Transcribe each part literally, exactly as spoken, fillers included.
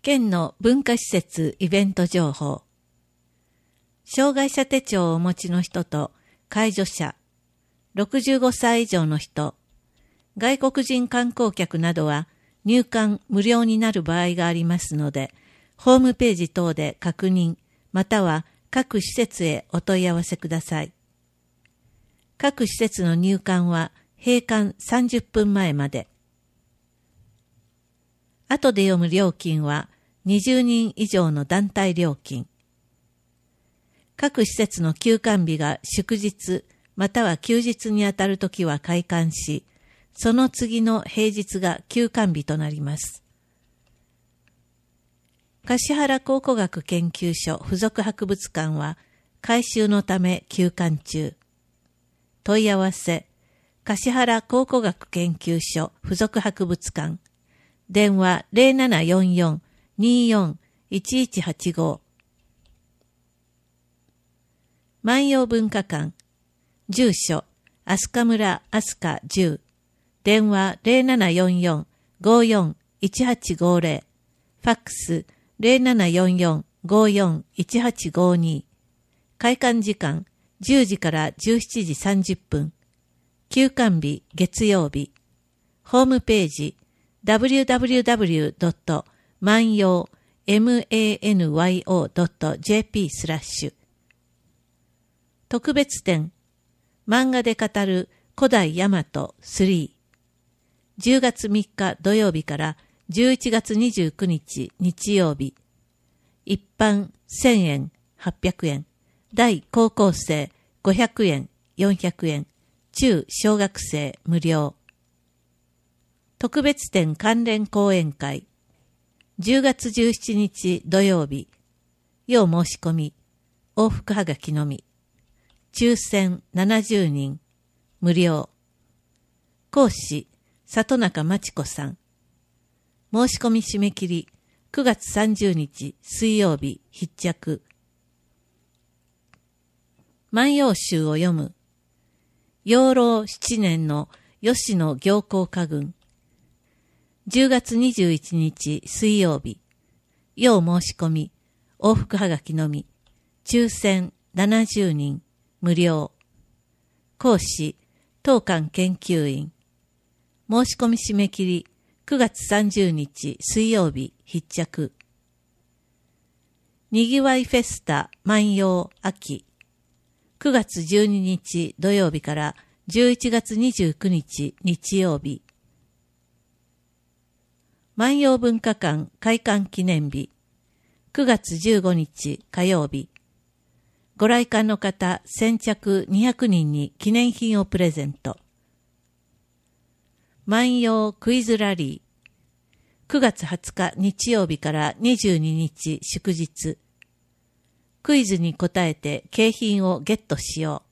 県の文化施設イベント情報。障害者手帳をお持ちの人と介助者、ろくじゅうごさい以上の人、外国人観光客などは入館無料になる場合がありますので、ホームページ等で確認、または各施設へお問い合わせください。各施設の入館は閉館さんじゅっぷんまえまで。後で読む料金はにじゅうにん以上の団体料金。各施設の休館日が祝日または休日にあたるときは開館し、その次の平日が休館日となります。橿原考古学研究所附属博物館は改修のため休館中。問い合わせ、橿原考古学研究所附属博物館。電話 ゼロななよんよん にーよん いちいちはちご。万葉文化館。住所、飛鳥村飛鳥じゅう。電話 ゼロななよんよん ごーよん いちはちごーゼロ。ファックス ゼロななよんよん ごーよん いちはちごーに。開館時間じゅうじからじゅうしちじさんじゅっぷん。休館日月曜日。ホームページダブリューダブリューダブリュードット万葉 マンヨー ドット ジェーピー スラッシュ。特別展、漫画で語る古代大和スリー。じゅうがつみっか土曜日からじゅういちがつにじゅうくにち日曜日。一般せんえん、はっぴゃくえん。大高校生ごひゃくえん、よんひゃくえん。中小学生無料。特別展関連講演会。じゅうがつじゅうしちにち土曜日。要申し込み。往復はがきのみ。抽選ななじゅうにん。無料。講師、里中真知子さん。申し込み締め切り、くがつさんじゅうにち水曜日必着。万葉集を読む。養老七年の吉野行幸家群。じゅうがつにじゅういちにち水曜日。要申し込み、往復はがきのみ。抽選ななじゅうにん。無料。講師、当館研究員。申し込み締め切り、くがつさんじゅうにち水曜日必着。にぎわいフェスタ万葉秋。くがつじゅうににち土曜日からじゅういちがつにじゅうくにち日曜日。万葉文化館開館記念日。くがつじゅうごにち火曜日。ご来館の方先着にひゃくにんに記念品をプレゼント。万葉クイズラリー。くがつはつか日曜日からにじゅうににち祝日。クイズに答えて景品をゲットしよ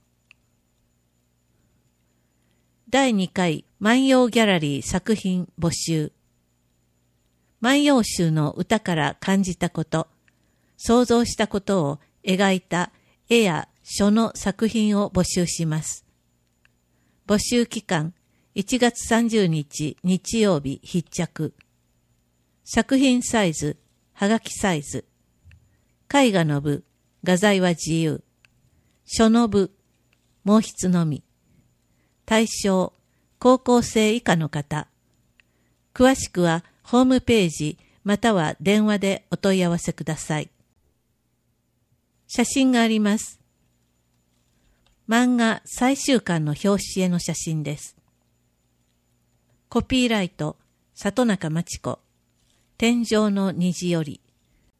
う。だいにかい万葉ギャラリー作品募集。万葉集の歌から感じたこと、想像したことを描いた絵や書の作品を募集します。募集期間いちがつさんじゅうにち日曜日必着。作品サイズ、はがきサイズ。絵画の部、画材は自由。書の部、毛筆のみ。対象、高校生以下の方。詳しくはホームページまたは電話でお問い合わせください。写真があります。漫画最終巻の表紙絵の写真です。コピーライト、里中真知子。天井の虹より。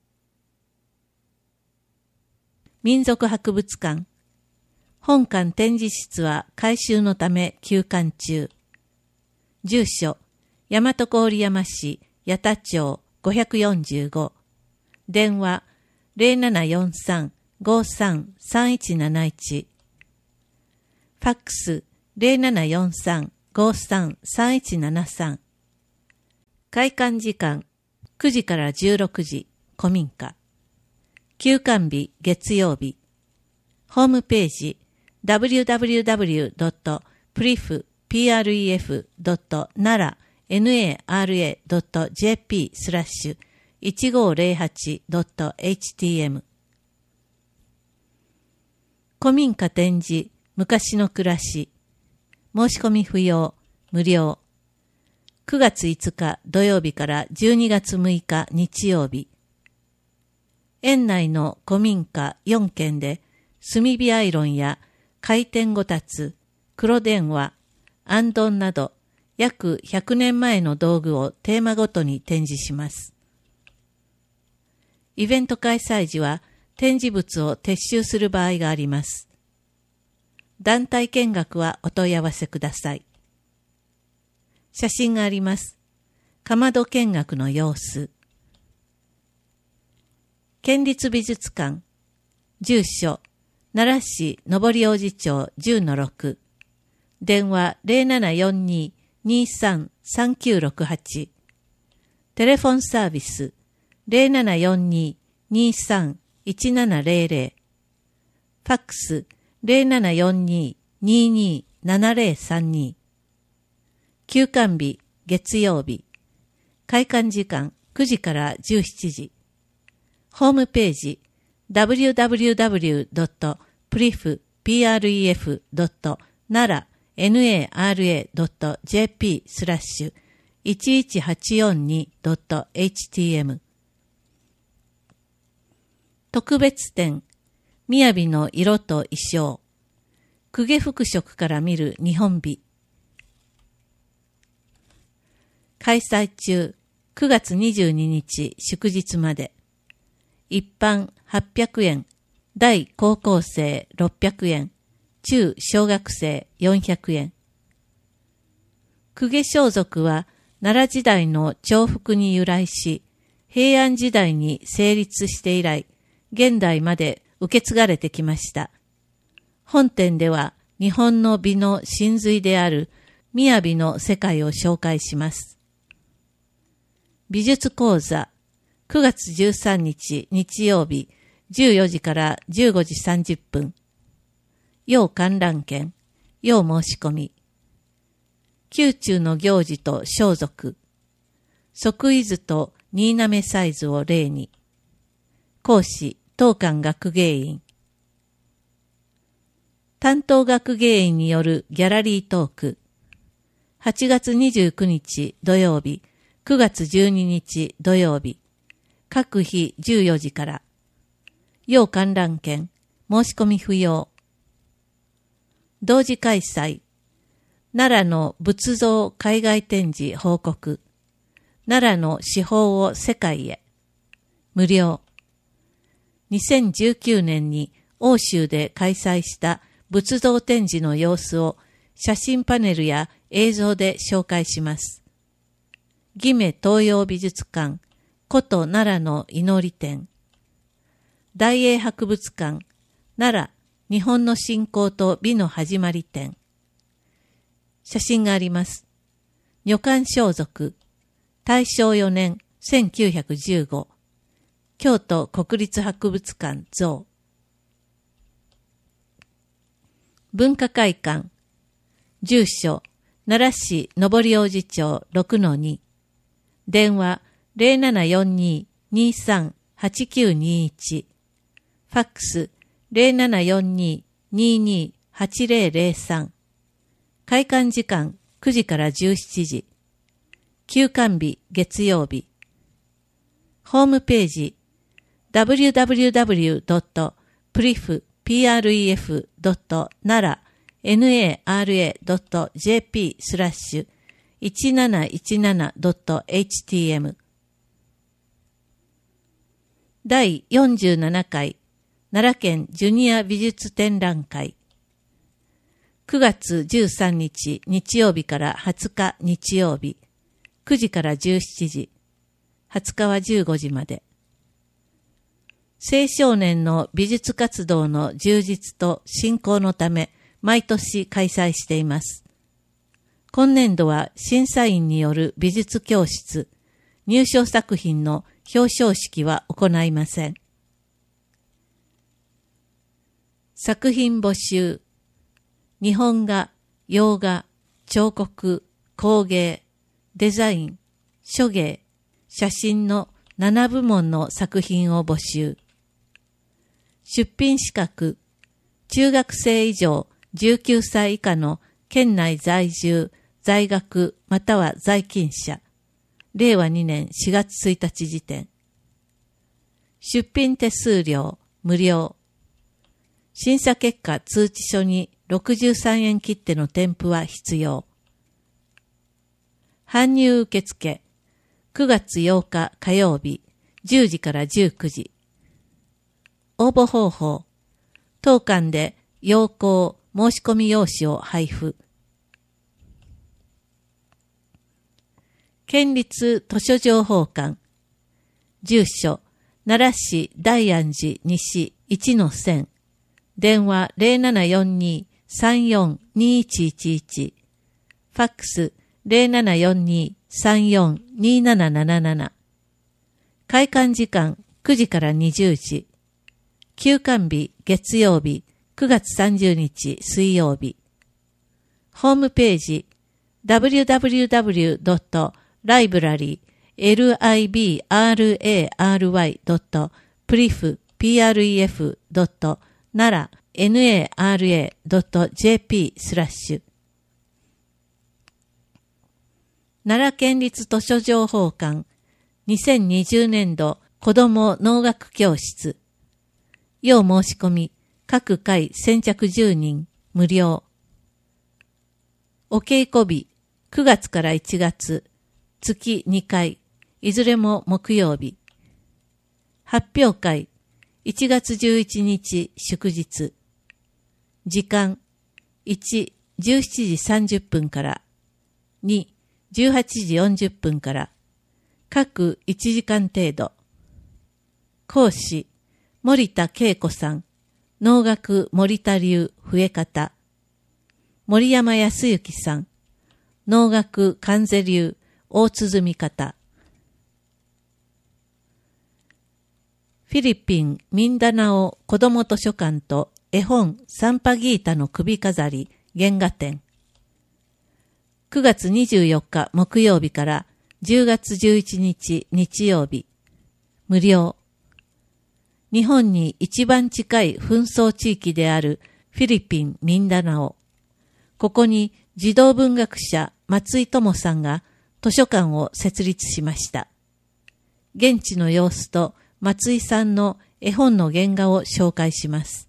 民族博物館。本館展示室は改修のため休館中。住所、大和郡山市八田町ごひゃくよんじゅうご。電話ゼロななよんさん ごーさん さんいちなないち。ファックスゼロななよんさん ごーさん さんいちななさん。開館時間くじからじゅうろくじ、古民家。休館日月曜日。ホームページ ダブリューダブリューダブリュードットプリフ プレフ ドットナラ ナラ ドットジェーピー スラッシュいちごーぜろはちドットエイチティーエム 古民家展示昔の暮らし申し込み不要無料くがついつか土曜日からじゅうにがつむいか日曜日園内の古民家よんけんで炭火アイロンや回転ごたつ、黒電話、あんどんなど約ひゃくねんまえの道具をテーマごとに展示します。イベント開催時は展示物を撤収する場合があります。団体見学はお問い合わせください。写真があります。かまど見学の様子。県立美術館、住所、奈良市上り王子町 じゅうのろく、電話 ゼロななよんに にさん さんきゅうろくはち、テレフォンサービス ゼロななよんに にさん いちななゼロゼロ、ファックス ゼロななよんに にに ななゼロさんに、休館日月曜日、開館時間くじからじゅうしちじ、ホームページ ダブリューダブリューダブリュードットプリフドットナラ ナラ ドット ジェーピー スラッシュ いちいちはちよんに ドット エイチティーエム 特別展雅の色と衣装公家服飾から見る日本美開催中くがつにじゅうににち祝日まで一般はっぴゃくえん、大高校生ろっぴゃくえん、中小学生よんひゃくえん。公家装束は奈良時代の朝服に由来し、平安時代に成立して以来、現代まで受け継がれてきました。本展では日本の美の真髄である雅の世界を紹介します。美術講座くがつじゅうさんにち日曜日じゅうよじからじゅうごじさんじゅっぷん。要観覧券、要申し込み。宮中の行事と装束。即位図と新滑サイズを例に。講師、当館学芸員。担当学芸員によるギャラリートーク。はちがつにじゅうくにち土曜日、くがつじゅうににち土曜日。各日じゅうよじから。要観覧券、申し込み不要。同時開催。奈良の仏像海外展示報告。奈良の至宝を世界へ。無料。にせんじゅうきゅうねんに欧州で開催した仏像展示の様子を写真パネルや映像で紹介します。義目東洋美術館。古都奈良の祈り展。大英博物館、奈良、日本の信仰と美の始まり展。写真があります。女官装束、大正よねん、せんきゅうひゃくじゅうご、京都国立博物館像。文化会館、住所、奈良市上り王子町 ろくのに、電話、ゼロななよんに にさん はちきゅうにいち、ファックス ゼロななよんに にに はちゼロゼロさん、開館時間くじからじゅうしちじ、休館日月曜日、ホームページ ダブリューダブリューダブリュードットプリフドットナラ ナラ ドット ジェーピー スラッシュ いちなないちなな ドット エイチティーエム 第よんじゅうななかい奈良県ジュニア美術展覧会くがつじゅうさんにち日曜日からはつか日曜日くじからじゅうしちじはつかはじゅうごじまで青少年の美術活動の充実と振興のため毎年開催しています。今年度は審査員による美術教室、入賞作品の表彰式は行いません。作品募集、日本画、洋画、彫刻、工芸、デザイン、書芸、写真のななぶもんの作品を募集。出品資格、中学生以上じゅうきゅうさい以下の県内在住、在学または在勤者。れいわにねんしがつついたち時点。出品手数料、無料。審査結果通知書にろくじゅうさんえん切手の添付は必要。搬入受付、くがつようか火曜日、じゅうじからじゅうくじ。応募方法、当館で要項申し込み用紙を配布。県立図書情報館、住所、奈良市大安寺西 いちのせん、電話 ゼロななよんに さんよん にいちいちいち、ファックス ゼロななよんに さんよん になななななな、開館時間くじからにじゅうじ、休館日月曜日くがつさんじゅうにち水曜日、ホームページ ダブリューダブリューダブリュードットライブラリー library.pref.nara.nara.jp スラッシュ奈良県立図書情報館にせんにじゅうねんど子ども農学教室要申し込み各回先着じゅうにん無料お稽古日くがつからいちがつ月にかいいずれも木曜日発表会いちがつじゅういちにち祝日時間いち、じゅうしちじさんじゅっぷんからに、じゅうはちじよんじゅっぷんから各いちじかん程度講師森田恵子さん農学森田流増え方森山康之さん農学関西流大鼓み方フィリピンミンダナオ子ども図書館と絵本サンパギータの首飾り原画展くがつにじゅうよっか木曜日からじゅうがつじゅういちにち日曜日無料日本に一番近い紛争地域であるフィリピン・ミンダナオここに児童文学者松井智さんが図書館を設立しました現地の様子と松井さんの絵本の原画を紹介します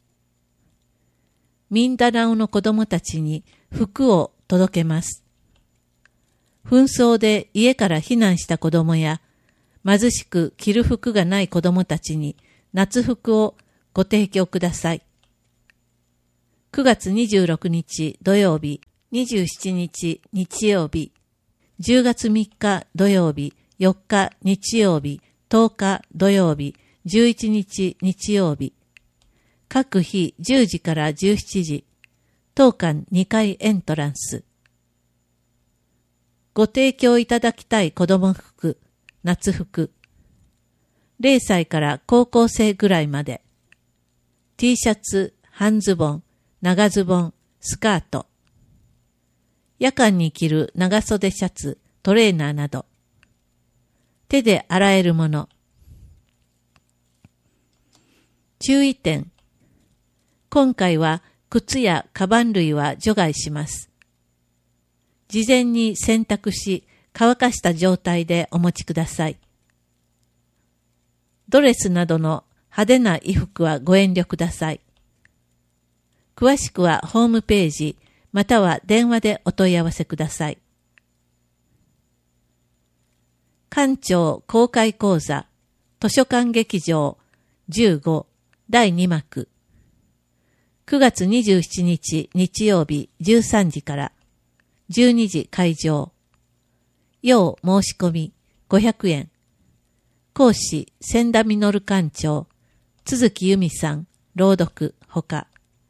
ミンダナオの子供たちに服を届けます。紛争で家から避難した子供や貧しく着る服がない子供たちに夏服をご提供ください。くがつにじゅうろくにち土曜日、にじゅうしちにち日曜日、じゅうがつみっか土曜日、よっか日曜日、とおか土曜日、じゅういちにち日曜日、各日じゅうじからじゅうしちじ、当館にかいエントランス。ご提供いただきたい子供服、夏服。れいさいから高校生ぐらいまで。T シャツ、半ズボン、長ズボン、スカート。夜間に着る長袖シャツ、トレーナーなど。手で洗えるもの。注意点。今回は靴やカバン類は除外します。事前に洗濯し、乾かした状態でお持ちください。ドレスなどの派手な衣服はご遠慮ください。詳しくはホームページ、または電話でお問い合わせください。館長公開講座、図書館劇場じゅうごだいにまく。くがつにじゅうしちにち日曜日じゅうさんじからじゅうにじ開場。要申し込みごひゃくえん。講師千田実館長、都築由美さん、朗読ほか。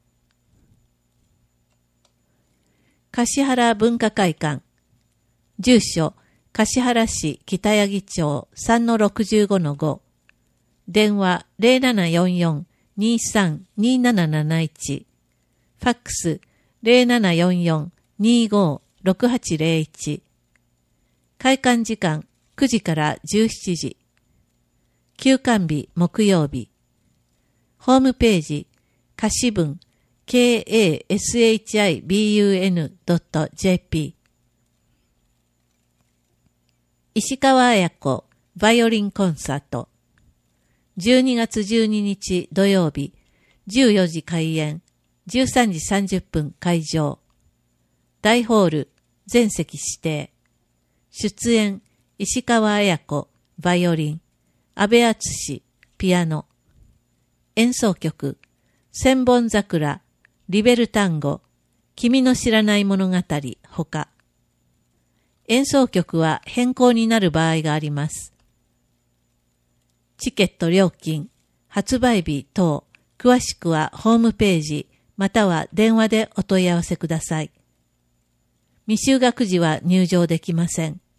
橿原文化会館。住所橿原市北八木町 さんのろくじゅうごのご。電話 ゼロななよんよん にさん になななないち。ファックス ゼロななよんよん にご ろくはちゼロいち。開館時間くじからじゅうしちじ。 休館日木曜日。ホームページ、歌詞文 ケーエーエスエイチアイビーユーエヌドットジェーピー 石川綾子バイオリンコンサートじゅうにがつじゅうににち土曜日じゅうよじ開演じゅうさんじさんじゅっぷん会場大ホール全席指定出演石川綾子バイオリン阿部淳ピアノ演奏曲千本桜リベルタンゴ君の知らない物語ほか演奏曲は変更になる場合があります。チケット料金、発売日等、詳しくはホームページまたは電話でお問い合わせください。未就学児は入場できません。